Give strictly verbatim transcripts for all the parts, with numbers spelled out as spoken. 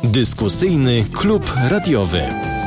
Dyskusyjny klub radiowy.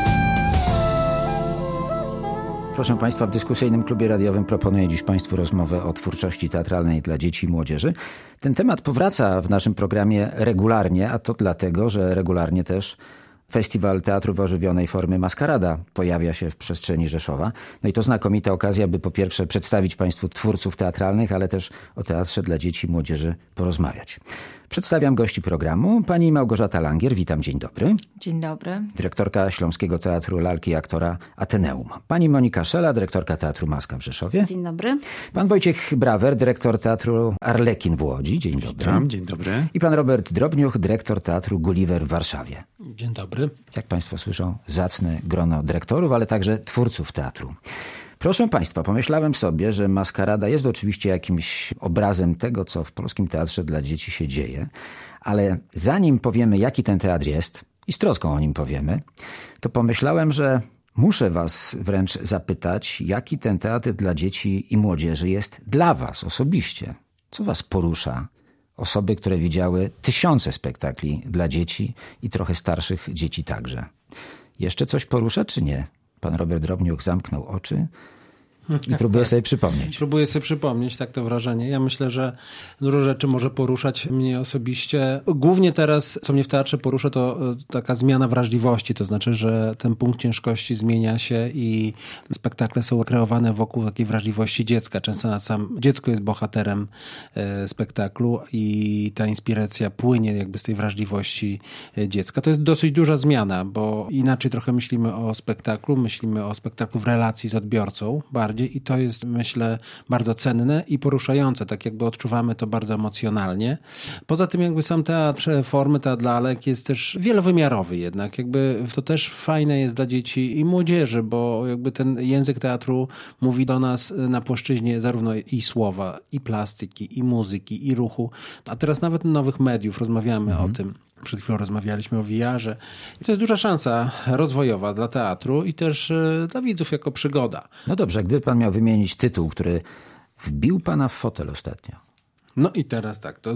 Proszę Państwa, w dyskusyjnym klubie radiowym proponuję dziś Państwu rozmowę o twórczości teatralnej dla dzieci i młodzieży. Ten temat powraca w naszym programie regularnie, a to dlatego, że regularnie też Festiwal Teatru w Ożywionej Formy Maskarada pojawia się w przestrzeni Rzeszowa. No i to znakomita okazja, by po pierwsze przedstawić Państwu twórców teatralnych, ale też o teatrze dla dzieci i młodzieży porozmawiać. Przedstawiam gości programu. Pani Małgorzata Langier, witam, dzień dobry. Dzień dobry. Dyrektorka Śląskiego Teatru Lalki i Aktora Ateneum. Pani Monika Szela, dyrektorka Teatru Maska w Rzeszowie. Dzień dobry. Pan Wojciech Brawer, dyrektor Teatru Arlekin w Łodzi. Dzień dobry. Witam, dzień dobry. I pan Robert Drobniuch, dyrektor Teatru Gulliver w Warszawie. Dzień dobry. Jak Państwo słyszą, zacne grono dyrektorów, ale także twórców teatru. Proszę Państwa, pomyślałem sobie, że Maskarada jest oczywiście jakimś obrazem tego, co w polskim teatrze dla dzieci się dzieje, ale zanim powiemy, jaki ten teatr jest i z troską o nim powiemy, to pomyślałem, że muszę Was wręcz zapytać, jaki ten teatr dla dzieci i młodzieży jest dla Was osobiście. Co Was porusza? Osoby, które widziały tysiące spektakli dla dzieci i trochę starszych dzieci także. Jeszcze coś porusza, czy nie? Pan Robert Drobniuk zamknął oczy i próbuje tak. sobie przypomnieć. Próbuję sobie przypomnieć, tak to wrażenie. Ja myślę, że dużo rzeczy może poruszać mnie osobiście. Głównie teraz, co mnie w teatrze porusza, to taka zmiana wrażliwości. To znaczy, że ten punkt ciężkości zmienia się i spektakle są kreowane wokół takiej wrażliwości dziecka. Często na sam dziecko jest bohaterem spektaklu i ta inspiracja płynie jakby z tej wrażliwości dziecka. To jest dosyć duża zmiana, bo inaczej trochę myślimy o spektaklu. Myślimy o spektaklu w relacji z odbiorcą bardziej. I to jest, myślę, bardzo cenne i poruszające. Tak jakby odczuwamy to bardzo emocjonalnie. Poza tym jakby sam teatr, formy teatr lalek jest też wielowymiarowy jednak. Jakby to też fajne jest dla dzieci i młodzieży, bo jakby ten język teatru mówi do nas na płaszczyźnie zarówno i słowa, i plastyki, i muzyki, i ruchu. A teraz nawet nowych mediów rozmawiamy mhm. o tym. Przed chwilą rozmawialiśmy o V R-ze. I to jest duża szansa rozwojowa dla teatru i też dla widzów jako przygoda. No dobrze, gdyby pan miał wymienić tytuł, który wbił pana w fotel ostatnio. No i teraz tak, to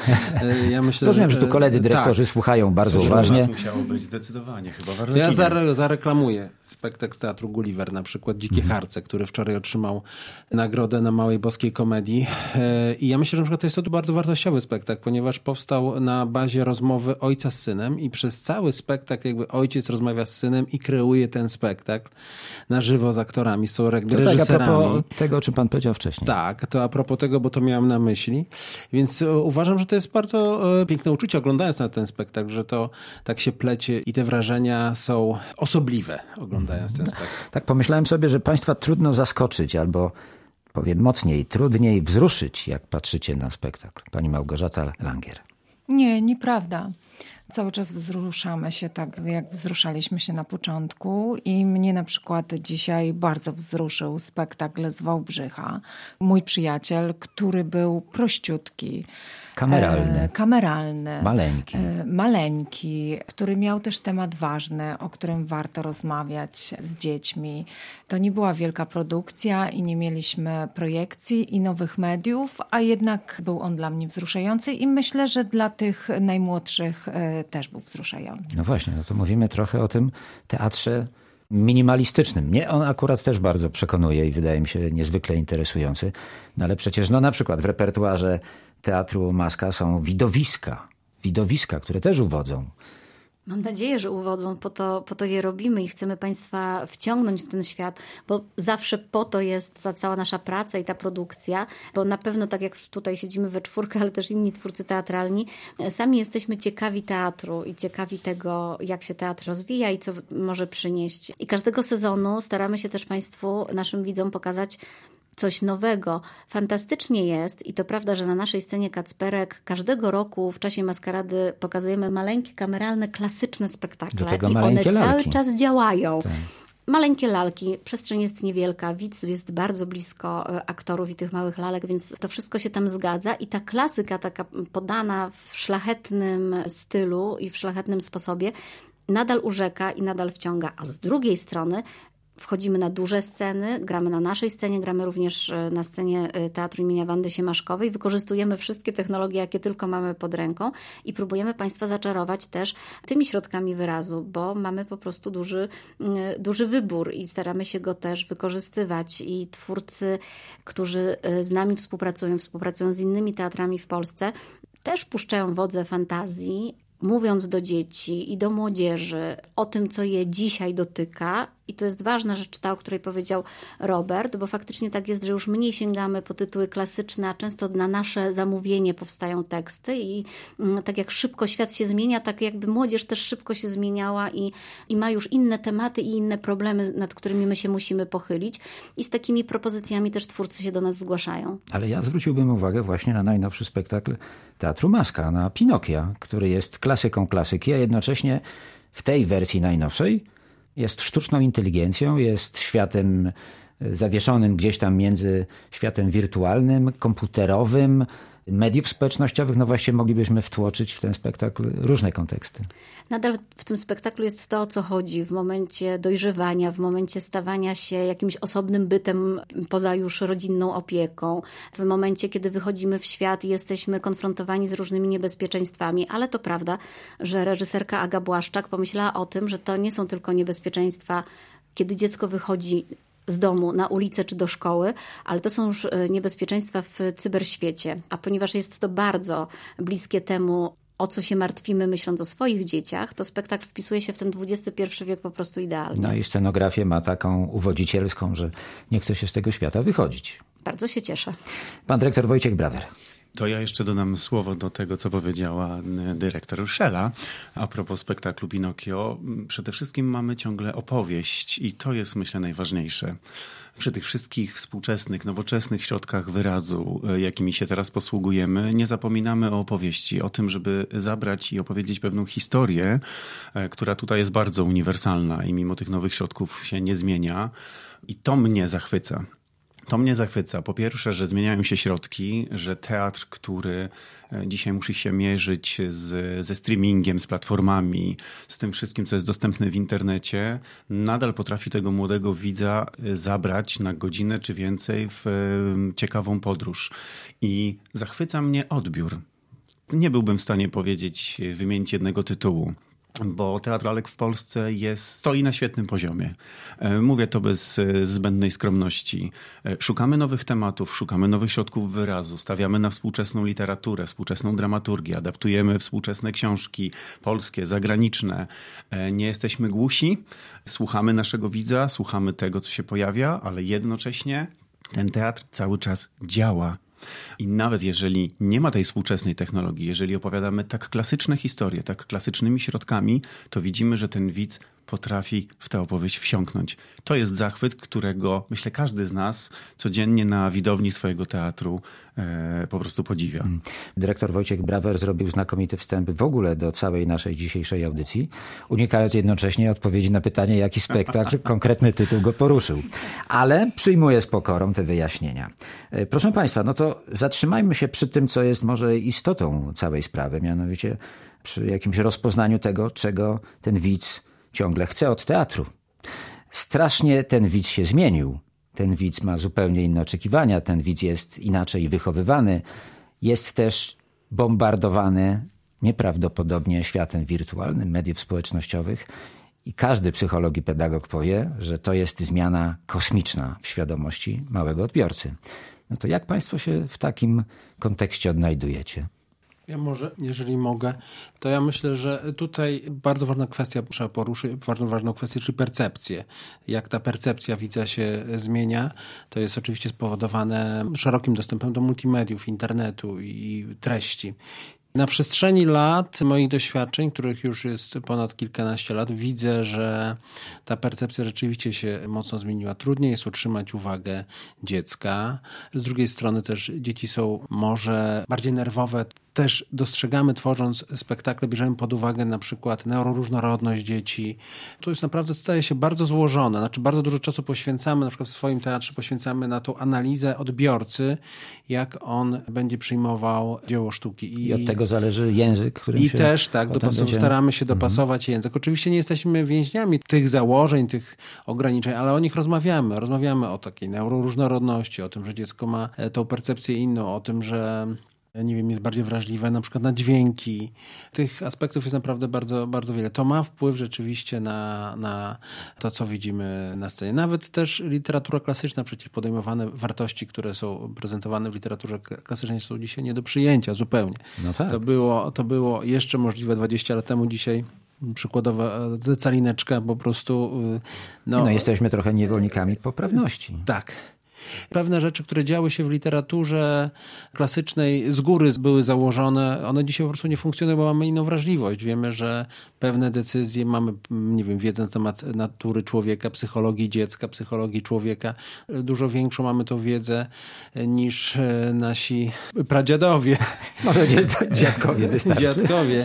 ja myślę, rozumiem, że tu koledzy dyrektorzy tak. słuchają bardzo Coś uważnie. Musiało być zdecydowanie chyba w Ja zare, zareklamuję spektakl z Teatru Gulliver, na przykład Dzikie mhm. Harce, który wczoraj otrzymał nagrodę na Małej Boskiej Komedii. I ja myślę, że na przykład to jest to bardzo wartościowy spektakl, ponieważ powstał na bazie rozmowy ojca z synem i przez cały spektakl jakby ojciec rozmawia z synem i kreuje ten spektakl na żywo z aktorami, są reżyserami. To tak a propos tego, o czym pan powiedział wcześniej. Tak, to a propos tego, bo to miałem na myśli. Więc uważam, że to jest bardzo piękne uczucie, oglądając na ten spektakl, że to tak się plecie i te wrażenia są osobliwe, oglądając ten spektakl. Tak pomyślałem sobie, że państwa trudno zaskoczyć albo, powiem mocniej, trudniej wzruszyć, jak patrzycie na spektakl. Pani Małgorzata Langier. Nie, nieprawda. Cały czas wzruszamy się tak, jak wzruszaliśmy się na początku i mnie na przykład dzisiaj bardzo wzruszył spektakl z Wałbrzycha. Mój przyjaciel, który był prościutki. Kameralny. E, kameralny. Maleńki. E, maleńki, który miał też temat ważny, o którym warto rozmawiać z dziećmi. To nie była wielka produkcja i nie mieliśmy projekcji i nowych mediów, a jednak był on dla mnie wzruszający i myślę, że dla tych najmłodszych e, też był wzruszający. No właśnie, no to mówimy trochę o tym teatrze minimalistycznym. Mnie on akurat też bardzo przekonuje i wydaje mi się niezwykle interesujący. No ale przecież no na przykład w repertuarze Teatru Maska są widowiska. Widowiska, które też uwodzą. Mam nadzieję, że uwodzą, po to, po to je robimy i chcemy Państwa wciągnąć w ten świat, bo zawsze po to jest ta cała nasza praca i ta produkcja, bo na pewno tak jak tutaj siedzimy we czwórkę, ale też inni twórcy teatralni, sami jesteśmy ciekawi teatru i ciekawi tego, jak się teatr rozwija i co może przynieść. I każdego sezonu staramy się też Państwu, naszym widzom pokazać coś nowego. Fantastycznie jest i to prawda, że na naszej scenie Kacperek każdego roku w czasie Maskarady pokazujemy maleńkie, kameralne, klasyczne spektakle i one cały lalki. czas działają. Tak. Maleńkie lalki, przestrzeń jest niewielka, widz jest bardzo blisko aktorów i tych małych lalek, więc to wszystko się tam zgadza i ta klasyka taka podana w szlachetnym stylu i w szlachetnym sposobie nadal urzeka i nadal wciąga, a z drugiej strony Wchodzimy na duże sceny, gramy na naszej scenie, gramy również na scenie Teatru imienia Wandy Siemaszkowej. Wykorzystujemy wszystkie technologie, jakie tylko mamy pod ręką i próbujemy Państwa zaczarować też tymi środkami wyrazu, bo mamy po prostu duży, duży wybór i staramy się go też wykorzystywać. I twórcy, którzy z nami współpracują, współpracują z innymi teatrami w Polsce, też puszczają wodze fantazji, mówiąc do dzieci i do młodzieży o tym, co je dzisiaj dotyka. I to jest ważna rzecz ta, o której powiedział Robert, bo faktycznie tak jest, że już mniej sięgamy po tytuły klasyczne, a często na nasze zamówienie powstają teksty i tak jak szybko świat się zmienia, tak jakby młodzież też szybko się zmieniała i, i ma już inne tematy i inne problemy, nad którymi my się musimy pochylić. I z takimi propozycjami też twórcy się do nas zgłaszają. Ale ja zwróciłbym uwagę właśnie na najnowszy spektakl Teatru Maska, na Pinokia, który jest klasyką klasyki, a jednocześnie w tej wersji najnowszej jest sztuczną inteligencją, jest światem zawieszonym gdzieś tam między światem wirtualnym, komputerowym, mediów społecznościowych. No właśnie moglibyśmy wtłoczyć w ten spektakl różne konteksty. Nadal w tym spektaklu jest to, o co chodzi w momencie dojrzewania, w momencie stawania się jakimś osobnym bytem poza już rodzinną opieką, w momencie, kiedy wychodzimy w świat i jesteśmy konfrontowani z różnymi niebezpieczeństwami. Ale to prawda, że reżyserka Aga Błaszczak pomyślała o tym, że to nie są tylko niebezpieczeństwa, kiedy dziecko wychodzi z domu na ulicę czy do szkoły, ale to są już niebezpieczeństwa w cyberświecie. A ponieważ jest to bardzo bliskie temu, o co się martwimy, myśląc o swoich dzieciach, to spektakl wpisuje się w ten dwudziesty pierwszy wiek po prostu idealnie. No i scenografię ma taką uwodzicielską, że nie chce się z tego świata wychodzić. Bardzo się cieszę. Pan dyrektor Wojciech Brawer. To ja jeszcze dodam słowo do tego, co powiedziała dyrektor Szela a propos spektaklu Pinokio. Przede wszystkim mamy ciągle opowieść i to jest, myślę, najważniejsze. Przy tych wszystkich współczesnych, nowoczesnych środkach wyrazu, jakimi się teraz posługujemy, nie zapominamy o opowieści, o tym, żeby zabrać i opowiedzieć pewną historię, która tutaj jest bardzo uniwersalna i mimo tych nowych środków się nie zmienia. I to mnie zachwyca. To mnie zachwyca. Po pierwsze, że zmieniają się środki, że teatr, który dzisiaj musi się mierzyć z, ze streamingiem, z platformami, z tym wszystkim, co jest dostępne w internecie, nadal potrafi tego młodego widza zabrać na godzinę czy więcej w ciekawą podróż. I zachwyca mnie odbiór. Nie byłbym w stanie powiedzieć, wymienić jednego tytułu, bo Teatr Lalek w Polsce jest, stoi na świetnym poziomie. Mówię to bez zbędnej skromności. Szukamy nowych tematów, szukamy nowych środków wyrazu, stawiamy na współczesną literaturę, współczesną dramaturgię, adaptujemy współczesne książki polskie, zagraniczne. Nie jesteśmy głusi, słuchamy naszego widza, słuchamy tego, co się pojawia, ale jednocześnie ten teatr cały czas działa. I nawet jeżeli nie ma tej współczesnej technologii, jeżeli opowiadamy tak klasyczne historie, tak klasycznymi środkami, to widzimy, że ten widz potrafi w tę opowieść wsiąknąć. To jest zachwyt, którego, myślę, każdy z nas codziennie na widowni swojego teatru e, po prostu podziwia. Dyrektor Wojciech Brawer zrobił znakomity wstęp w ogóle do całej naszej dzisiejszej audycji, unikając jednocześnie odpowiedzi na pytanie, jaki spektakl, konkretny tytuł go poruszył. Ale przyjmuję z pokorą te wyjaśnienia. Proszę Państwa, no to zatrzymajmy się przy tym, co jest może istotą całej sprawy, mianowicie przy jakimś rozpoznaniu tego, czego ten widz ciągle chce od teatru. Strasznie ten widz się zmienił. Ten widz ma zupełnie inne oczekiwania, ten widz jest inaczej wychowywany, jest też bombardowany nieprawdopodobnie światem wirtualnym, mediów społecznościowych i każdy psycholog i pedagog powie, że to jest zmiana kosmiczna w świadomości małego odbiorcy. No to jak Państwo się w takim kontekście odnajdujecie? Ja może, jeżeli mogę, to ja myślę, że tutaj bardzo ważna kwestia trzeba poruszyć, bardzo ważną kwestię, czyli percepcję. Jak ta percepcja widza się zmienia, to jest oczywiście spowodowane szerokim dostępem do multimediów, internetu i treści. Na przestrzeni lat moich doświadczeń, których już jest ponad kilkanaście lat, widzę, że ta percepcja rzeczywiście się mocno zmieniła. Trudniej jest utrzymać uwagę dziecka. Z drugiej strony też dzieci są może bardziej nerwowe. też dostrzegamy, tworząc spektakle, bierzemy pod uwagę na przykład neuroróżnorodność dzieci. To jest naprawdę, staje się bardzo złożone. Znaczy bardzo dużo czasu poświęcamy, na przykład w swoim teatrze poświęcamy na tą analizę odbiorcy, jak on będzie przyjmował dzieło sztuki. I, I od tego zależy język, którym I się też tak, dopasow- będzie... staramy się dopasować mhm. język. Oczywiście nie jesteśmy więźniami tych założeń, tych ograniczeń, ale o nich rozmawiamy. Rozmawiamy o takiej neuroróżnorodności, o tym, że dziecko ma tą percepcję inną, o tym, że nie wiem, jest bardziej wrażliwe na przykład na dźwięki. Tych aspektów jest naprawdę bardzo, bardzo wiele. To ma wpływ rzeczywiście na, na to, co widzimy na scenie. Nawet też literatura klasyczna, przecież podejmowane wartości, które są prezentowane w literaturze klasycznej, są dzisiaj nie do przyjęcia zupełnie. No tak. To było, to było jeszcze możliwe dwadzieścia lat temu, dzisiaj przykładowa calineczka po prostu... No, no jesteśmy trochę niewolnikami poprawności. Tak. Pewne rzeczy, które działy się w literaturze klasycznej z góry były założone, one dzisiaj po prostu nie funkcjonują, bo mamy inną wrażliwość. Wiemy, że pewne decyzje, mamy, nie wiem, wiedzę na temat natury człowieka, psychologii dziecka, psychologii człowieka. Dużo większą mamy tą wiedzę niż nasi pradziadowie. Może dziadkowie wystarczy. Dziadkowie.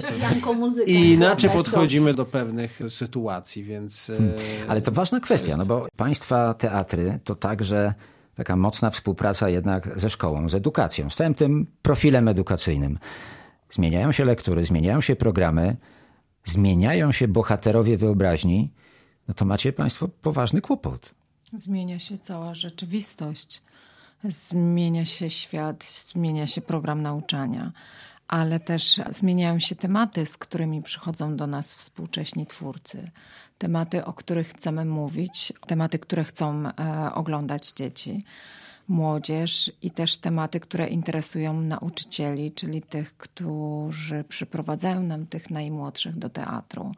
I inaczej podchodzimy do pewnych sytuacji, więc... Hmm. Ale to ważna kwestia, no bo państwa teatry to także taka mocna współpraca jednak ze szkołą, z edukacją, z całym tym profilem edukacyjnym. Zmieniają się lektury, zmieniają się programy, zmieniają się bohaterowie wyobraźni, no to macie państwo poważny kłopot. Zmienia się cała rzeczywistość, zmienia się świat, zmienia się program nauczania, ale też zmieniają się tematy, z którymi przychodzą do nas współcześni twórcy. Tematy, o których chcemy mówić, tematy, które chcą e, oglądać dzieci, młodzież i też tematy, które interesują nauczycieli, czyli tych, którzy przyprowadzają nam tych najmłodszych do teatru.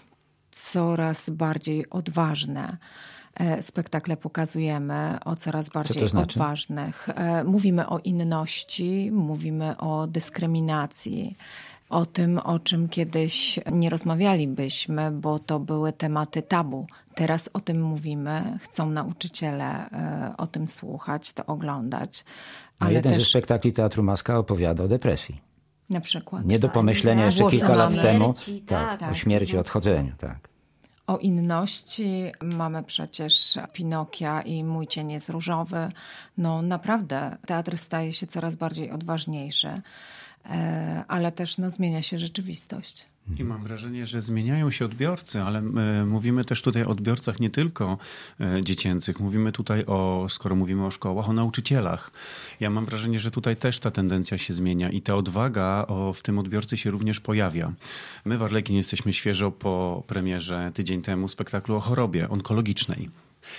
Coraz bardziej odważne e, spektakle pokazujemy, o coraz bardziej Co to znaczy? odważnych. E, mówimy o inności, mówimy o dyskryminacji, o tym, o czym kiedyś nie rozmawialibyśmy, bo to były tematy tabu. Teraz o tym mówimy, chcą nauczyciele o tym słuchać, to oglądać. Ale no jeden też... ze spektakli Teatru Maska opowiada o depresji. Na przykład. Nie do pomyślenia tak, jeszcze kilka lat temu. Tak, tak, o śmierci, o odchodzeniu, tak. O inności mamy przecież Pinokia i Mój cień jest różowy. No naprawdę, teatr staje się coraz bardziej odważniejszy. Ale też no, zmienia się rzeczywistość. I mam wrażenie, że zmieniają się odbiorcy, ale my mówimy też tutaj o odbiorcach nie tylko dziecięcych. Mówimy tutaj o, skoro mówimy o szkołach, o nauczycielach. Ja mam wrażenie, że tutaj też ta tendencja się zmienia i ta odwaga o, w tym odbiorcy się również pojawia. My w Arlekin jesteśmy świeżo po premierze tydzień temu spektaklu o chorobie onkologicznej.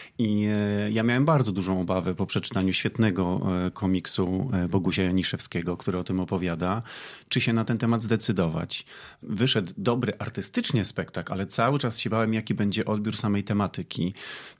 I ja miałem bardzo dużą obawę po przeczytaniu świetnego komiksu Bogusia Janiszewskiego, który o tym opowiada, czy się na ten temat zdecydować. Wyszedł dobry artystycznie spektakl, ale cały czas się bałem, jaki będzie odbiór samej tematyki.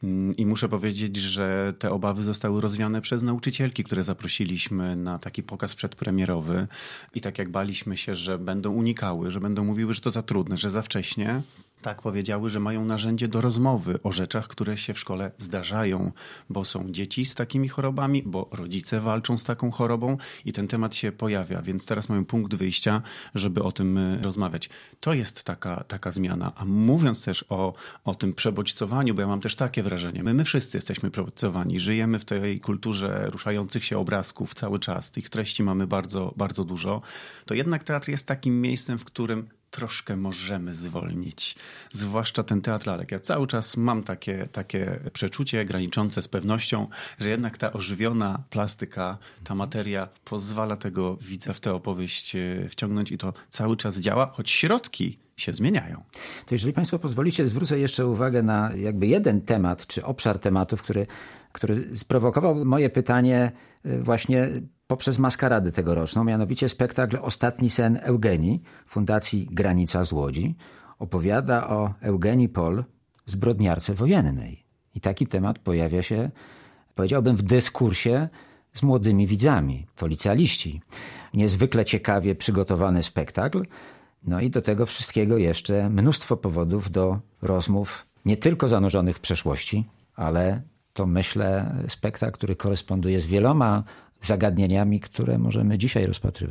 I muszę powiedzieć, że te obawy zostały rozwiane przez nauczycielki, które zaprosiliśmy na taki pokaz przedpremierowy. I tak jak baliśmy się, że będą unikały, że będą mówiły, że to za trudne, że za wcześnie, tak powiedziały, że mają narzędzie do rozmowy o rzeczach, które się w szkole zdarzają, bo są dzieci z takimi chorobami, bo rodzice walczą z taką chorobą i ten temat się pojawia, więc teraz mają punkt wyjścia, żeby o tym rozmawiać. To jest taka, taka zmiana. A mówiąc też o, o tym przebodźcowaniu, bo ja mam też takie wrażenie, my, my wszyscy jesteśmy przebodźcowani, żyjemy w tej kulturze ruszających się obrazków cały czas, tych treści mamy bardzo, bardzo dużo, to jednak teatr jest takim miejscem, w którym troszkę możemy zwolnić. Zwłaszcza ten teatr lalek. Ja cały czas mam takie, takie przeczucie graniczące z pewnością, że jednak ta ożywiona plastyka, ta materia pozwala tego widza w tę opowieść wciągnąć i to cały czas działa, choć środki się zmieniają. To jeżeli państwo pozwolicie, zwrócę jeszcze uwagę na jakby jeden temat, czy obszar tematów, który, który sprowokował moje pytanie właśnie poprzez maskaradę tegoroczną, mianowicie spektakl Ostatni sen Eugenii Fundacji Granica z Łodzi opowiada o Eugenii Pol, zbrodniarce wojennej. I taki temat pojawia się, powiedziałbym, w dyskursie z młodymi widzami. To licealiści. Niezwykle ciekawie przygotowany spektakl. No i do tego wszystkiego jeszcze mnóstwo powodów do rozmów, nie tylko zanurzonych w przeszłości, ale to, myślę, spektakl, który koresponduje z wieloma zagadnieniami, które możemy dzisiaj rozpatrywać.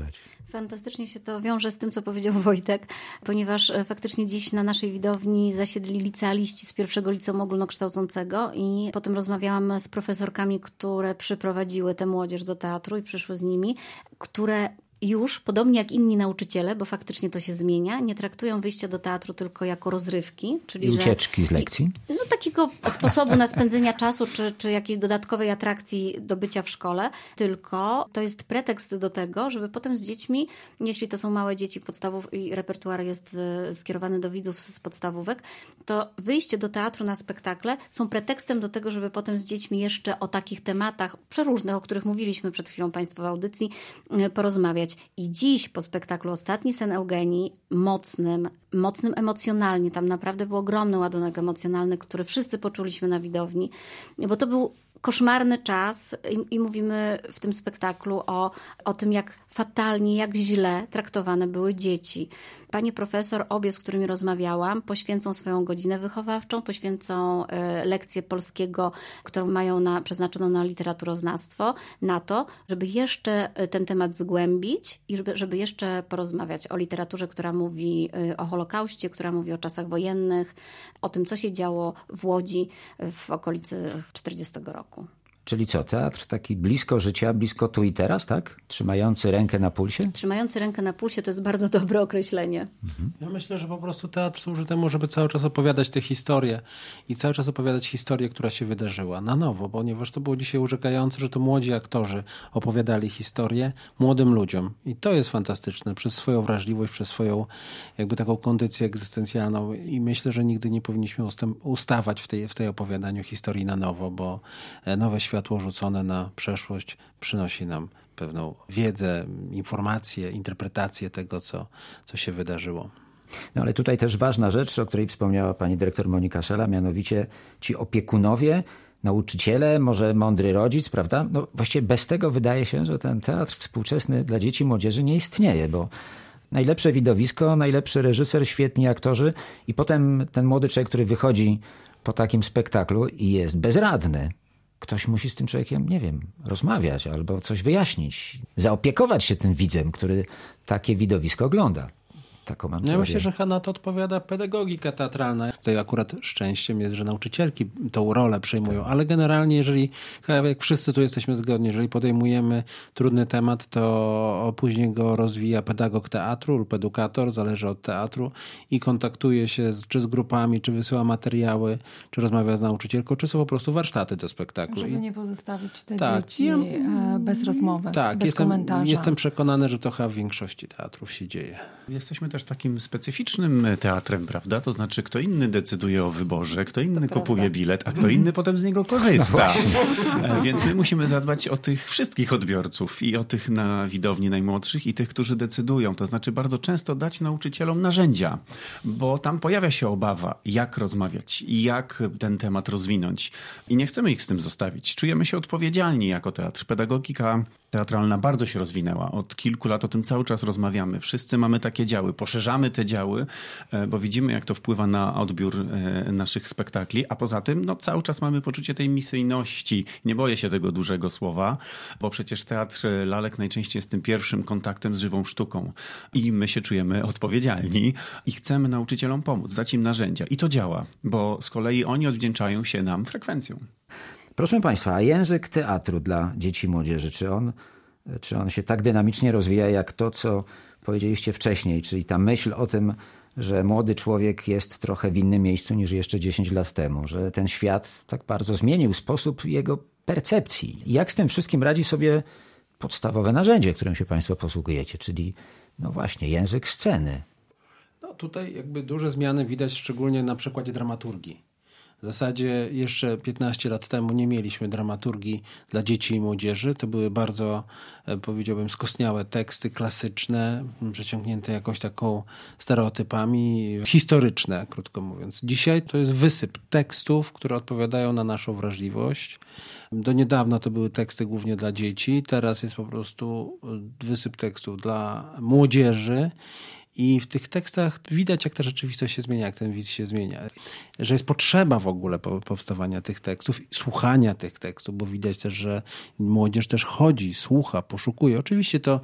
Fantastycznie się to wiąże z tym, co powiedział Wojtek, ponieważ faktycznie dziś na naszej widowni zasiedli licealiści z pierwszego liceum ogólnokształcącego i potem rozmawiałam z profesorkami, które przyprowadziły tę młodzież do teatru i przyszły z nimi, które już, podobnie jak inni nauczyciele, bo faktycznie to się zmienia, nie traktują wyjścia do teatru tylko jako rozrywki. Czyli I ucieczki że, z lekcji? I, no takiego sposobu na spędzenia czasu, czy, czy jakiejś dodatkowej atrakcji do bycia w szkole, tylko to jest pretekst do tego, żeby potem z dziećmi, jeśli to są małe dzieci podstawów i repertuar jest skierowany do widzów z podstawówek, to wyjście do teatru na spektakle są pretekstem do tego, żeby potem z dziećmi jeszcze o takich tematach przeróżnych, o których mówiliśmy przed chwilą Państwu w audycji, porozmawiać. I dziś po spektaklu Ostatni sen Eugenii, mocnym, mocnym emocjonalnie, tam naprawdę był ogromny ładunek emocjonalny, który wszyscy poczuliśmy na widowni, bo to był koszmarny czas i, i mówimy w tym spektaklu o, o tym, jak fatalnie, jak źle traktowane były dzieci. Panie profesor, obie, z którymi rozmawiałam, poświęcą swoją godzinę wychowawczą, poświęcą y, lekcję polskiego, którą mają na, przeznaczoną na literaturoznawstwo, na to, żeby jeszcze ten temat zgłębić i żeby, żeby jeszcze porozmawiać o literaturze, która mówi y, o Holokauście, która mówi o czasach wojennych, o tym, co się działo w Łodzi w okolicy czterdziestego roku. Czyli co, teatr taki blisko życia, blisko tu i teraz, tak? Trzymający rękę na pulsie? Trzymający rękę na pulsie to jest bardzo dobre określenie. Mhm. Ja myślę, że po prostu teatr służy temu, żeby cały czas opowiadać te historie i cały czas opowiadać historię, która się wydarzyła na nowo, ponieważ to było dzisiaj urzekające, że to młodzi aktorzy opowiadali historię młodym ludziom i to jest fantastyczne przez swoją wrażliwość, przez swoją jakby taką kondycję egzystencjalną i myślę, że nigdy nie powinniśmy ustawać w tej, w tej opowiadaniu historii na nowo, bo nowe światło rzucone na przeszłość przynosi nam pewną wiedzę, informację, interpretację tego, co, co się wydarzyło. No ale tutaj też ważna rzecz, o której wspomniała pani dyrektor Monika Szela, mianowicie ci opiekunowie, nauczyciele, może mądry rodzic, prawda? No właściwie bez tego wydaje się, że ten teatr współczesny dla dzieci i młodzieży nie istnieje, bo najlepsze widowisko, najlepszy reżyser, świetni aktorzy i potem ten młody człowiek, który wychodzi po takim spektaklu i jest bezradny. Ktoś musi z tym człowiekiem, nie wiem, rozmawiać albo coś wyjaśnić, zaopiekować się tym widzem, który takie widowisko ogląda. Taką mam teorię. Ja myślę, że na to odpowiada pedagogika teatralna. Tutaj akurat szczęściem jest, że nauczycielki tą rolę przejmują, ale generalnie, jeżeli, jak wszyscy tu jesteśmy zgodni, jeżeli podejmujemy trudny temat, to później go rozwija pedagog teatru lub edukator, zależy od teatru i kontaktuje się z, czy z grupami, czy wysyła materiały, czy rozmawia z nauczycielką, czy są po prostu warsztaty do spektaklu. Żeby nie pozostawić te tak, dzieci ja, bez rozmowy, tak, bez jestem, komentarza. Jestem przekonany, że to chyba w większości teatrów się dzieje. Jesteśmy też takim specyficznym teatrem, prawda? To znaczy, kto inny decyduje o wyborze, kto inny to kupuje prawda. bilet, a kto inny potem z niego korzysta. No Więc my musimy zadbać o tych wszystkich odbiorców i o tych na widowni najmłodszych i tych, którzy decydują. To znaczy bardzo często dać nauczycielom narzędzia, bo tam pojawia się obawa, jak rozmawiać i jak ten temat rozwinąć. I nie chcemy ich z tym zostawić. Czujemy się odpowiedzialni jako teatr. Pedagogika teatralna bardzo się rozwinęła. Od kilku lat o tym cały czas rozmawiamy. Wszyscy mamy takie działy. Poszerzamy te działy, bo widzimy, jak to wpływa na odbiór naszych spektakli. A poza tym no, cały czas mamy poczucie tej misyjności. Nie boję się tego dużego słowa, bo przecież teatr lalek najczęściej jest tym pierwszym kontaktem z żywą sztuką. I my się czujemy odpowiedzialni i chcemy nauczycielom pomóc, dać im narzędzia. I to działa, bo z kolei oni odwdzięczają się nam frekwencją. Proszę Państwa, a język teatru dla dzieci i młodzieży, czy on, czy on się tak dynamicznie rozwija jak to, co powiedzieliście wcześniej, czyli ta myśl o tym, że młody człowiek jest trochę w innym miejscu niż jeszcze dziesięć lat temu, że ten świat tak bardzo zmienił sposób jego percepcji. Jak z tym wszystkim radzi sobie podstawowe narzędzie, którym się Państwo posługujecie, czyli no właśnie język sceny? No tutaj jakby duże zmiany widać szczególnie na przykładzie dramaturgii. W zasadzie jeszcze piętnaście lat temu nie mieliśmy dramaturgii dla dzieci i młodzieży. To były bardzo, powiedziałbym, skostniałe teksty klasyczne, przeciągnięte jakąś taką stereotypami, historyczne, krótko mówiąc. Dzisiaj to jest wysyp tekstów, które odpowiadają na naszą wrażliwość. Do niedawna to były teksty głównie dla dzieci, teraz jest po prostu wysyp tekstów dla młodzieży. I w tych tekstach widać, jak ta rzeczywistość się zmienia, jak ten widz się zmienia. Że jest potrzeba w ogóle powstawania tych tekstów, słuchania tych tekstów, bo widać też, że młodzież też chodzi, słucha, poszukuje. Oczywiście to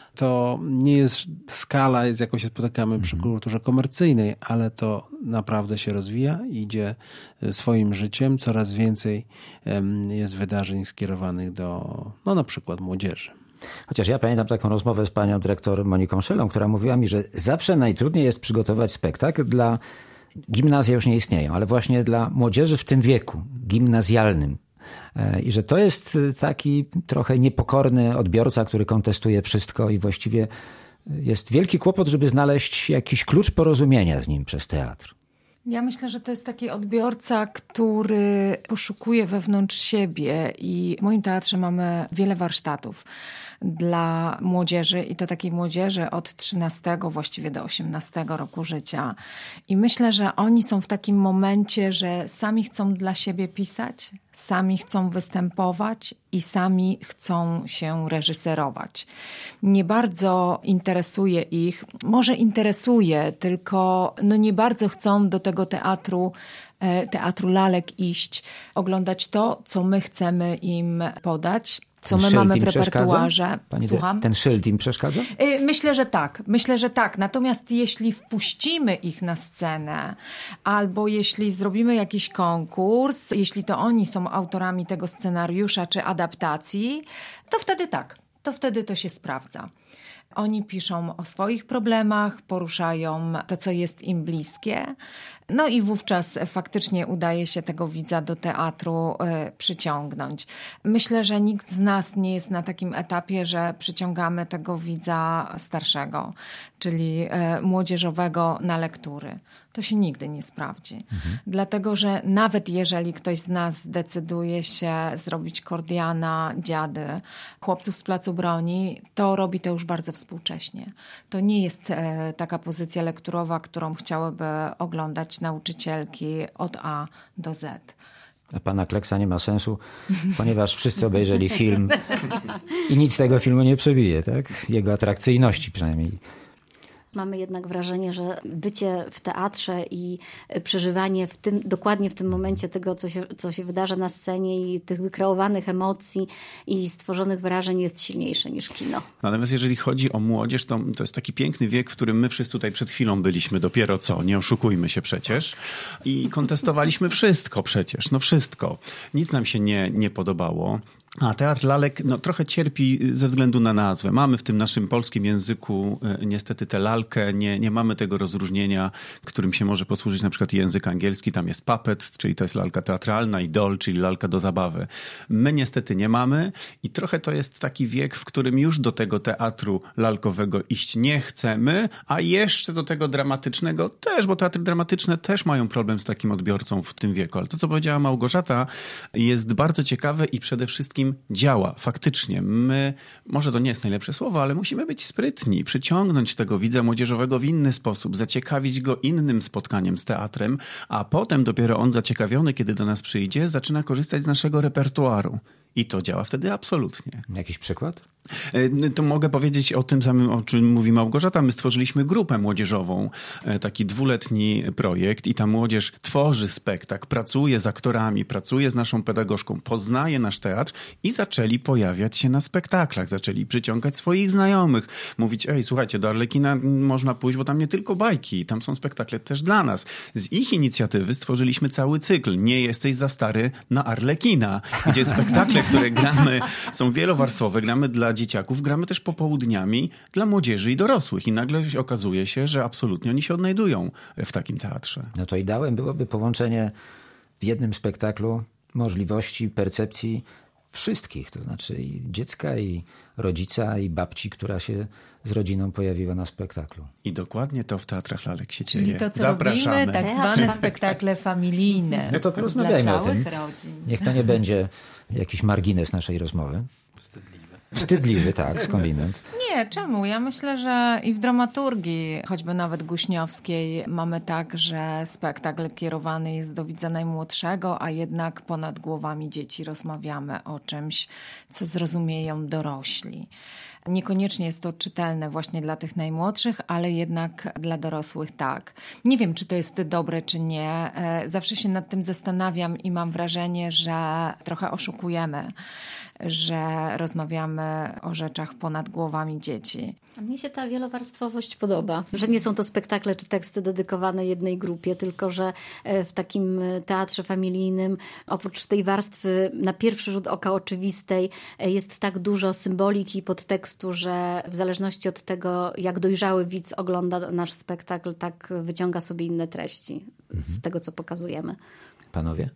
to nie jest skala, z jaką się spotykamy mhm. przy kulturze komercyjnej, ale to naprawdę się rozwija, idzie swoim życiem. Coraz więcej jest wydarzeń skierowanych do, no na przykład młodzieży. Chociaż ja pamiętam taką rozmowę z panią dyrektor Moniką Szelą, która mówiła mi, że zawsze najtrudniej jest przygotować spektakl dla, gimnazja już nie istnieją, ale właśnie dla młodzieży w tym wieku, gimnazjalnym. I że to jest taki trochę niepokorny odbiorca, który kontestuje wszystko i właściwie jest wielki kłopot, żeby znaleźć jakiś klucz porozumienia z nim przez teatr. Ja myślę, że to jest taki odbiorca, który poszukuje wewnątrz siebie i w moim teatrze mamy wiele warsztatów dla młodzieży i to takiej młodzieży od trzynastego właściwie do osiemnastego roku życia. I myślę, że oni są w takim momencie, że sami chcą dla siebie pisać, sami chcą występować i sami chcą się reżyserować. Nie bardzo interesuje ich, może interesuje, tylko no nie bardzo chcą do tego teatru, teatru lalek iść, oglądać to, co my chcemy im podać. Co my mamy w repertuarze. Słucham? Ten szyld im przeszkadza? Myślę, że tak. Myślę, że tak. Natomiast jeśli wpuścimy ich na scenę, albo jeśli zrobimy jakiś konkurs, jeśli to oni są autorami tego scenariusza czy adaptacji, to wtedy tak. To wtedy to się sprawdza. Oni piszą o swoich problemach, poruszają to, co jest im bliskie. No i wówczas faktycznie udaje się tego widza do teatru y, przyciągnąć. Myślę, że nikt z nas nie jest na takim etapie, że przyciągamy tego widza starszego, czyli y, młodzieżowego na lektury. To się nigdy nie sprawdzi. Mhm. Dlatego, że nawet jeżeli ktoś z nas zdecyduje się zrobić Kordiana, Dziady, Chłopców z Placu Broni, to robi to już bardzo współcześnie. To nie jest e, taka pozycja lekturowa, którą chciałyby oglądać nauczycielki od A do Z. A pana Kleksa nie ma sensu, ponieważ wszyscy obejrzeli film i nic z tego filmu nie przebije, tak? Jego atrakcyjności przynajmniej. Mamy jednak wrażenie, że bycie w teatrze i przeżywanie w tym, dokładnie w tym momencie tego, co się, co się wydarza na scenie i tych wykreowanych emocji i stworzonych wrażeń jest silniejsze niż kino. Natomiast jeżeli chodzi o młodzież, to, to jest taki piękny wiek, w którym my wszyscy tutaj przed chwilą byliśmy, dopiero co, nie oszukujmy się przecież. I kontestowaliśmy wszystko przecież, no wszystko. Nic nam się nie, nie podobało. A teatr lalek no, trochę cierpi ze względu na nazwę. Mamy w tym naszym polskim języku y, niestety tę lalkę, nie, nie mamy tego rozróżnienia, którym się może posłużyć na przykład język angielski. Tam jest puppet, czyli to jest lalka teatralna, i doll, czyli lalka do zabawy. My niestety nie mamy i trochę to jest taki wiek, w którym już do tego teatru lalkowego iść nie chcemy, a jeszcze do tego dramatycznego też, bo teatry dramatyczne też mają problem z takim odbiorcą w tym wieku. Ale to, co powiedziała Małgorzata, jest bardzo ciekawe i przede wszystkim działa. Faktycznie. My, może to nie jest najlepsze słowo, ale musimy być sprytni, przyciągnąć tego widza młodzieżowego w inny sposób, zaciekawić go innym spotkaniem z teatrem, a potem dopiero on zaciekawiony, kiedy do nas przyjdzie, zaczyna korzystać z naszego repertuaru. I to działa wtedy absolutnie. Jakiś przykład? To mogę powiedzieć o tym samym, o czym mówi Małgorzata. My stworzyliśmy grupę młodzieżową, taki dwuletni projekt i ta młodzież tworzy spektakl, pracuje z aktorami, pracuje z naszą pedagogzką, poznaje nasz teatr i zaczęli pojawiać się na spektaklach, zaczęli przyciągać swoich znajomych, mówić: ej, słuchajcie, do Arlekina można pójść, bo tam nie tylko bajki, tam są spektakle też dla nas. Z ich inicjatywy stworzyliśmy cały cykl Nie jesteś za stary na Arlekina, gdzie spektakle, które gramy, są wielowarstwowe, gramy dla dzieciaków, gramy też popołudniami dla młodzieży i dorosłych i nagle okazuje się, że absolutnie oni się odnajdują w takim teatrze. No to ideałem byłoby połączenie w jednym spektaklu możliwości percepcji wszystkich, to znaczy i dziecka, i rodzica, i babci, która się z rodziną pojawiła na spektaklu. I dokładnie to w teatrach lalek się dzieje. Czyli to, co Zapraszamy. robimy, tak zwane spektakle familijne. No to porozmawiajmy o tym. Rodzin. Niech to nie będzie jakiś margines naszej rozmowy. Wstydliwy. Wstydliwy, tak, skądinąd. Nie, czemu? Ja myślę, że i w dramaturgii, choćby nawet guśniowskiej, mamy tak, że spektakl kierowany jest do widza najmłodszego, a jednak ponad głowami dzieci rozmawiamy o czymś, co zrozumieją dorośli. Niekoniecznie jest to czytelne właśnie dla tych najmłodszych, ale jednak dla dorosłych tak. Nie wiem, czy to jest dobre, czy nie. Zawsze się nad tym zastanawiam i mam wrażenie, że trochę oszukujemy, że rozmawiamy o rzeczach ponad głowami dzieci. dzieci. A mnie się ta wielowarstwowość podoba, że nie są to spektakle czy teksty dedykowane jednej grupie, tylko że w takim teatrze familijnym oprócz tej warstwy na pierwszy rzut oka oczywistej jest tak dużo symboliki i podtekstu, że w zależności od tego, jak dojrzały widz ogląda nasz spektakl, tak wyciąga sobie inne treści mhm. z tego, co pokazujemy. Panowie?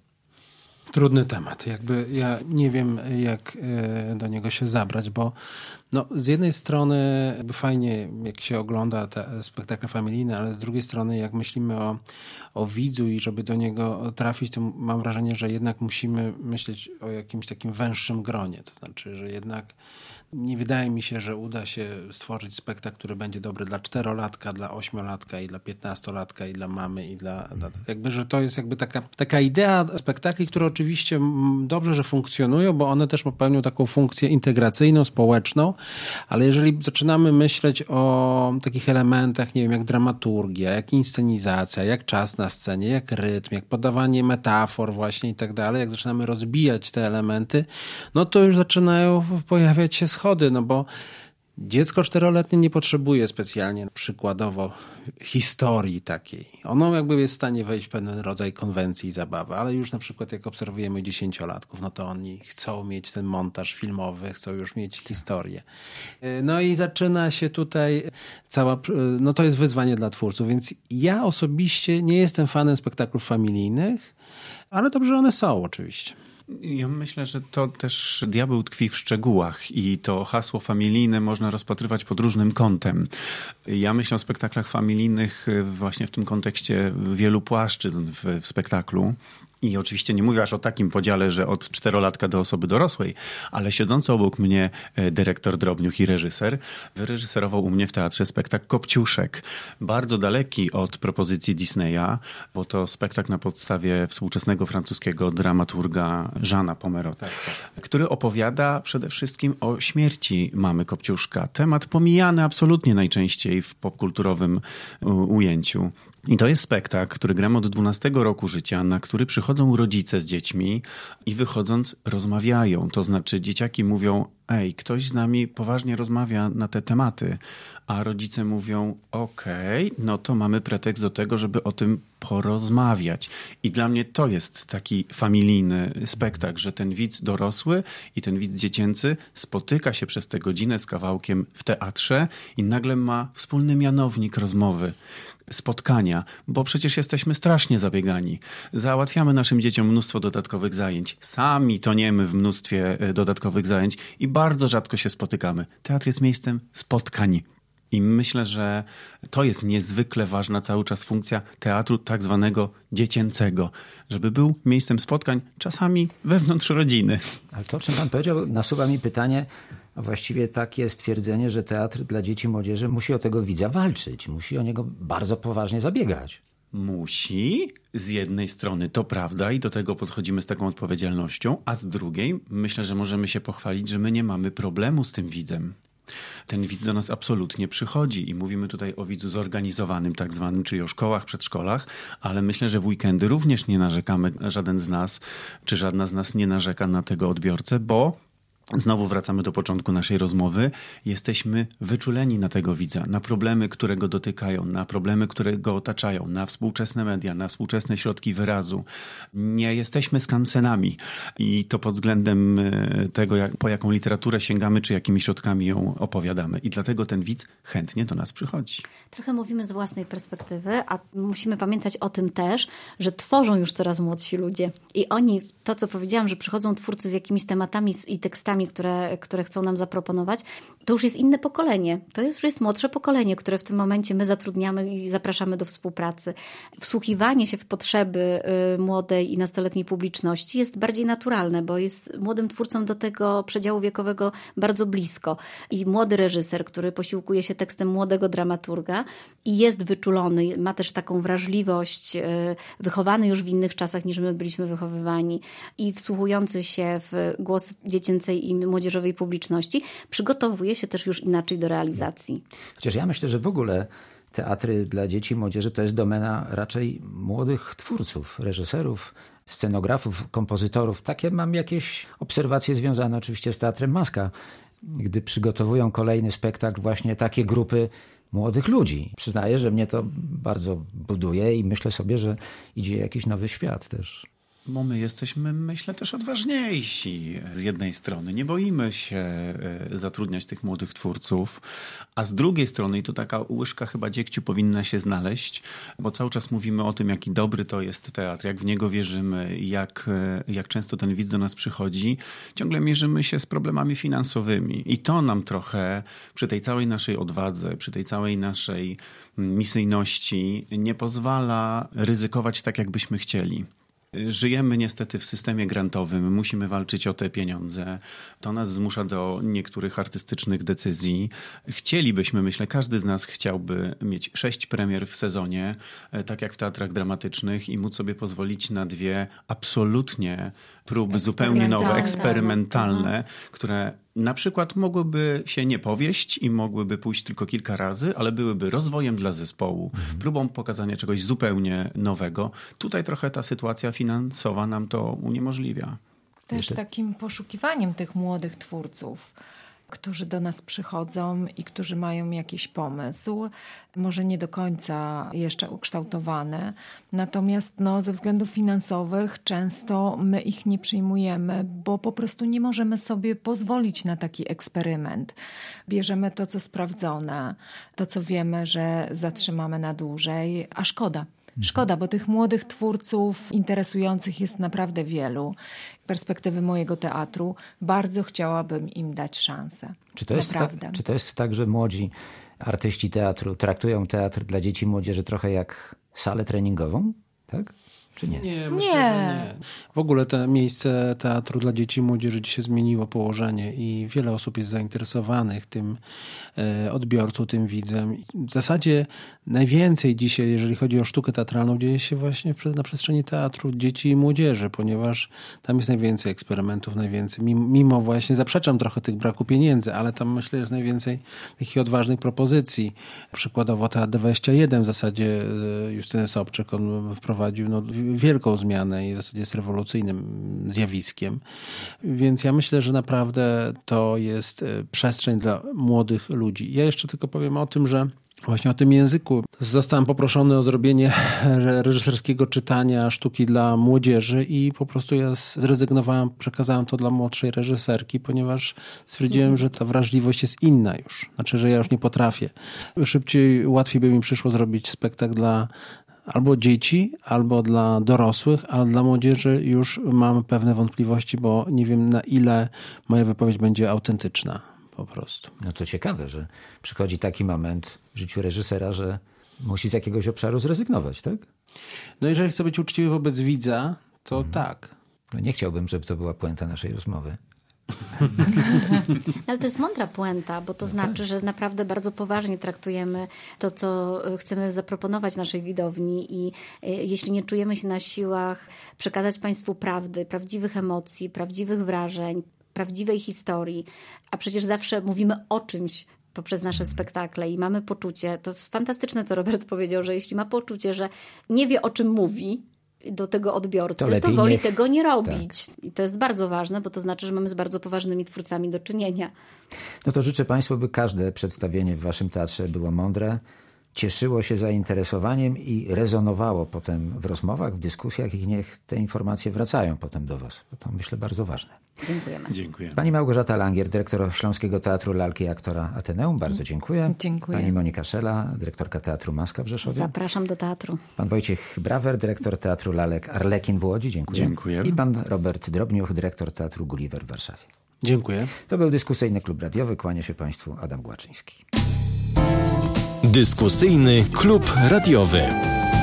Trudny temat. Jakby ja nie wiem, jak do niego się zabrać, bo no, z jednej strony jakby fajnie, jak się ogląda te spektakle familijne, ale z drugiej strony, jak myślimy o, o widzu i żeby do niego trafić, to mam wrażenie, że jednak musimy myśleć o jakimś takim węższym gronie. To znaczy, że jednak nie wydaje mi się, że uda się stworzyć spektakl, który będzie dobry dla czterolatka, dla ośmiolatka i dla piętnastolatka i dla mamy i dla... dla jakby, że to jest jakby taka, taka idea spektakli, które oczywiście dobrze, że funkcjonują, bo one też pełnią taką funkcję integracyjną, społeczną, ale jeżeli zaczynamy myśleć o takich elementach, nie wiem, jak dramaturgia, jak inscenizacja, jak czas na scenie, jak rytm, jak podawanie metafor właśnie i tak dalej, jak zaczynamy rozbijać te elementy, no to już zaczynają pojawiać się schody, no bo dziecko czteroletnie nie potrzebuje specjalnie przykładowo historii takiej. Ono jakby jest w stanie wejść w pewien rodzaj konwencji i zabawy, ale już na przykład jak obserwujemy dziesięciolatków, no to oni chcą mieć ten montaż filmowy, chcą już mieć historię. No i zaczyna się tutaj cała, no to jest wyzwanie dla twórców, więc ja osobiście nie jestem fanem spektaklów familijnych, ale dobrze one są oczywiście. Ja myślę, że to też diabeł tkwi w szczegółach i to hasło familijne można rozpatrywać pod różnym kątem. Ja myślę o spektaklach familijnych właśnie w tym kontekście wielu płaszczyzn w, w spektaklu. I oczywiście nie mówię aż o takim podziale, że od czterolatka do osoby dorosłej, ale siedzący obok mnie dyrektor Drobniuk i reżyser wyreżyserował u mnie w teatrze spektakl Kopciuszek. Bardzo daleki od propozycji Disneya, bo to spektakl na podstawie współczesnego francuskiego dramaturga Jeana Pomerota, który opowiada przede wszystkim o śmierci mamy Kopciuszka. Temat pomijany absolutnie najczęściej w popkulturowym ujęciu. I to jest spektakl, który gram od dwunastego roku życia, na który przychodzą rodzice z dziećmi i wychodząc rozmawiają. To znaczy dzieciaki mówią, ej, ktoś z nami poważnie rozmawia na te tematy, a rodzice mówią, okej, okay, no to mamy pretekst do tego, żeby o tym porozmawiać. I dla mnie to jest taki familijny spektakl, że ten widz dorosły i ten widz dziecięcy spotyka się przez tę godzinę z kawałkiem w teatrze i nagle ma wspólny mianownik rozmowy, spotkania, bo przecież jesteśmy strasznie zabiegani. Załatwiamy naszym dzieciom mnóstwo dodatkowych zajęć. Sami toniemy w mnóstwie dodatkowych zajęć i bardzo rzadko się spotykamy. Teatr jest miejscem spotkań. I myślę, że to jest niezwykle ważna cały czas funkcja teatru tak zwanego dziecięcego, żeby był miejscem spotkań czasami wewnątrz rodziny. Ale to, o czym pan powiedział, nasuwa mi pytanie, a właściwie takie stwierdzenie, że teatr dla dzieci i młodzieży musi o tego widza walczyć, musi o niego bardzo poważnie zabiegać. Musi, z jednej strony to prawda i do tego podchodzimy z taką odpowiedzialnością, a z drugiej myślę, że możemy się pochwalić, że my nie mamy problemu z tym widzem. Ten widz do nas absolutnie przychodzi i mówimy tutaj o widzu zorganizowanym tak zwanym, czyli o szkołach, przedszkolach, ale myślę, że w weekendy również nie narzekamy, żaden z nas, czy żadna z nas nie narzeka na tego odbiorcę, bo znowu wracamy do początku naszej rozmowy. Jesteśmy wyczuleni na tego widza, na problemy, które go dotykają, na problemy, które go otaczają, na współczesne media, na współczesne środki wyrazu. Nie jesteśmy skansenami i to pod względem tego, jak, po jaką literaturę sięgamy, czy jakimi środkami ją opowiadamy. I dlatego ten widz chętnie do nas przychodzi. Trochę mówimy z własnej perspektywy, a musimy pamiętać o tym też, że tworzą już coraz młodsi ludzie. I oni, to co powiedziałam, że przychodzą twórcy z jakimiś tematami i tekstami, Które, które chcą nam zaproponować, to już jest inne pokolenie. To jest, już jest młodsze pokolenie, które w tym momencie my zatrudniamy i zapraszamy do współpracy. Wsłuchiwanie się w potrzeby y, młodej i nastoletniej publiczności jest bardziej naturalne, bo jest młodym twórcom do tego przedziału wiekowego bardzo blisko. I młody reżyser, który posiłkuje się tekstem młodego dramaturga i jest wyczulony, ma też taką wrażliwość, y, wychowany już w innych czasach niż my byliśmy wychowywani i wsłuchujący się w głos dziecięcej i młodzieżowej publiczności, przygotowuje się też już inaczej do realizacji. Chociaż ja myślę, że w ogóle teatry dla dzieci i młodzieży to jest domena raczej młodych twórców, reżyserów, scenografów, kompozytorów. Takie mam jakieś obserwacje związane oczywiście z Teatrem Maska. gdy przygotowują kolejny spektakl właśnie takie grupy młodych ludzi. Przyznaję, że mnie to bardzo buduje i myślę sobie, że idzie jakiś nowy świat też. Bo my jesteśmy, myślę, też odważniejsi z jednej strony. Nie boimy się zatrudniać tych młodych twórców, a z drugiej strony, i tu taka łyżka chyba dziegciu powinna się znaleźć, bo cały czas mówimy o tym, jaki dobry to jest teatr, jak w niego wierzymy, jak, jak często ten widz do nas przychodzi. Ciągle mierzymy się z problemami finansowymi i to nam trochę przy tej całej naszej odwadze, przy tej całej naszej misyjności nie pozwala ryzykować tak, jakbyśmy chcieli. Żyjemy niestety w systemie grantowym, musimy walczyć o te pieniądze. To nas zmusza do niektórych artystycznych decyzji. Chcielibyśmy, myślę, każdy z nas chciałby mieć sześć premier w sezonie, tak jak w teatrach dramatycznych i móc sobie pozwolić na dwie absolutnie próby zupełnie nowe, eksperymentalne, które na przykład mogłyby się nie powieść i mogłyby pójść tylko kilka razy, ale byłyby rozwojem dla zespołu, mhm. próbą pokazania czegoś zupełnie nowego. Tutaj trochę ta sytuacja finansowa nam to uniemożliwia. Też takim poszukiwaniem tych młodych twórców, którzy do nas przychodzą i którzy mają jakiś pomysł, może nie do końca jeszcze ukształtowany, natomiast no, ze względów finansowych często my ich nie przyjmujemy, bo po prostu nie możemy sobie pozwolić na taki eksperyment. Bierzemy to, co sprawdzone, to, co wiemy, że zatrzymamy na dłużej, a szkoda. Szkoda, bo tych młodych twórców interesujących jest naprawdę wielu. Z perspektywy mojego teatru bardzo chciałabym im dać szansę. Czy to, jest tak, czy to jest tak, że młodzi artyści teatru traktują teatr dla dzieci i młodzieży trochę jak salę treningową? Tak? Czy nie? Nie, myślę, nie. że nie. W ogóle to miejsce teatru dla dzieci i młodzieży dzisiaj zmieniło położenie i wiele osób jest zainteresowanych tym e, odbiorcą, tym widzem. W zasadzie najwięcej dzisiaj, jeżeli chodzi o sztukę teatralną, dzieje się właśnie na przestrzeni teatru dzieci i młodzieży, ponieważ tam jest najwięcej eksperymentów, najwięcej, mimo właśnie, zaprzeczam trochę tych braku pieniędzy, ale tam myślę, jest najwięcej takich odważnych propozycji. Przykładowo Teatr dwadzieścia jeden w zasadzie Justyny Sobczyk, on wprowadził no, wielką zmianę i w zasadzie jest rewolucyjnym zjawiskiem. Więc ja myślę, że naprawdę to jest przestrzeń dla młodych ludzi. Ja jeszcze tylko powiem o tym, że właśnie o tym języku. Zostałem poproszony o zrobienie reżyserskiego czytania sztuki dla młodzieży i po prostu ja zrezygnowałem, przekazałem to dla młodszej reżyserki, ponieważ stwierdziłem, że ta wrażliwość jest inna już. Znaczy, że ja już nie potrafię. Szybciej, łatwiej by mi przyszło zrobić spektakl dla albo dzieci, albo dla dorosłych, ale dla młodzieży już mam pewne wątpliwości, bo nie wiem, na ile moja wypowiedź będzie autentyczna po prostu. No to ciekawe, że przychodzi taki moment w życiu reżysera, że musi z jakiegoś obszaru zrezygnować, tak? No jeżeli chcę być uczciwy wobec widza, to hmm. tak. No nie chciałbym, żeby to była puenta naszej rozmowy. Ale to jest mądra puenta, bo to no znaczy, tak. że naprawdę bardzo poważnie traktujemy to, co chcemy zaproponować naszej widowni i jeśli nie czujemy się na siłach przekazać Państwu prawdy, prawdziwych emocji, prawdziwych wrażeń, prawdziwej historii, a przecież zawsze mówimy o czymś poprzez nasze spektakle i mamy poczucie, to jest fantastyczne, co Robert powiedział, że jeśli ma poczucie, że nie wie, o czym mówi do tego odbiorcy, to, to woli niech... tego nie robić. Tak. I to jest bardzo ważne, bo to znaczy, że mamy z bardzo poważnymi twórcami do czynienia. No to życzę Państwu, by każde przedstawienie w Waszym teatrze było mądre, cieszyło się zainteresowaniem i rezonowało potem w rozmowach, w dyskusjach i niech te informacje wracają potem do Was. To myślę bardzo ważne. Dziękujemy. Dziękuję. Pani Małgorzata Langier, dyrektor Śląskiego Teatru Lalki i aktora Ateneum. Bardzo dziękuję. Dziękuję. Pani Monika Szela, dyrektorka Teatru Maska w Rzeszowie. Zapraszam do teatru. Pan Wojciech Brawer, dyrektor Teatru Lalek Arlekin w Łodzi. Dziękuję. Dziękuję. I pan Robert Drobniuch, dyrektor Teatru Gulliver w Warszawie. Dziękuję. To był Dyskusyjny Klub Radiowy. Kłania się Państwu Adam Głaczyński. Dyskusyjny Klub Radiowy.